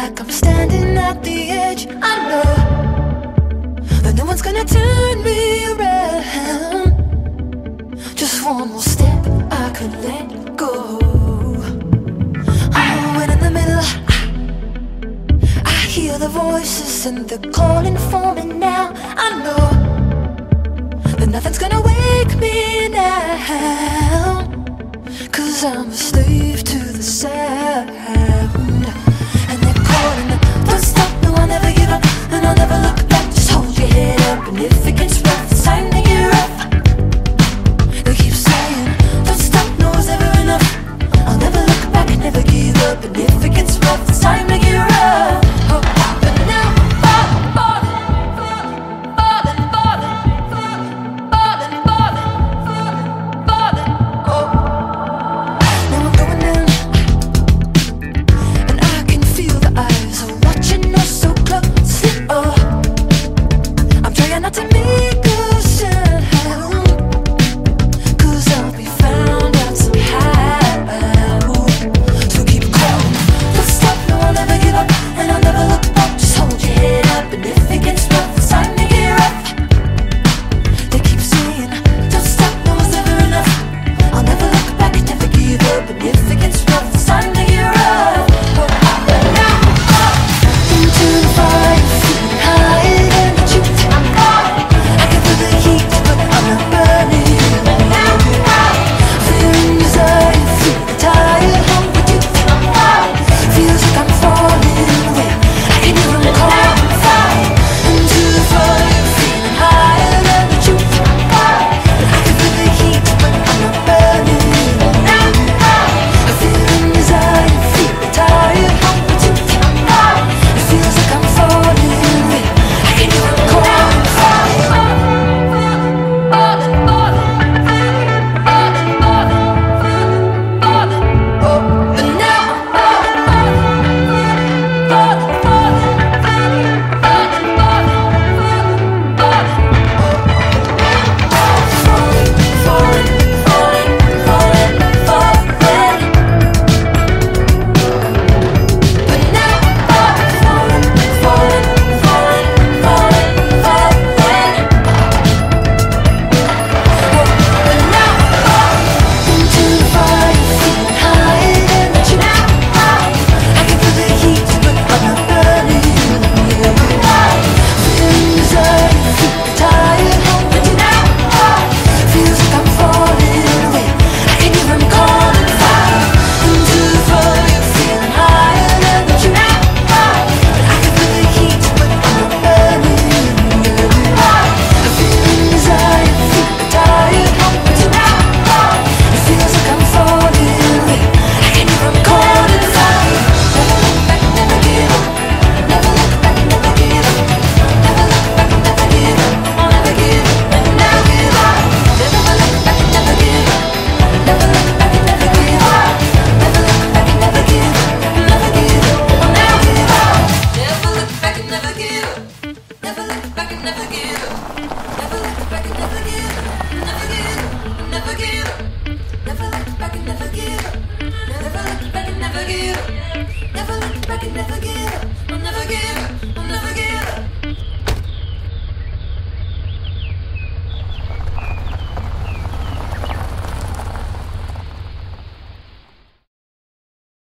like I'm standing at the edge. I know that no one's gonna turn me around. Just one more step, I could let go. Oh, and in the middle, I hear the voices and they're calling for me now. I know that nothing's gonna wake me now, 'cause I'm a slave to the sound.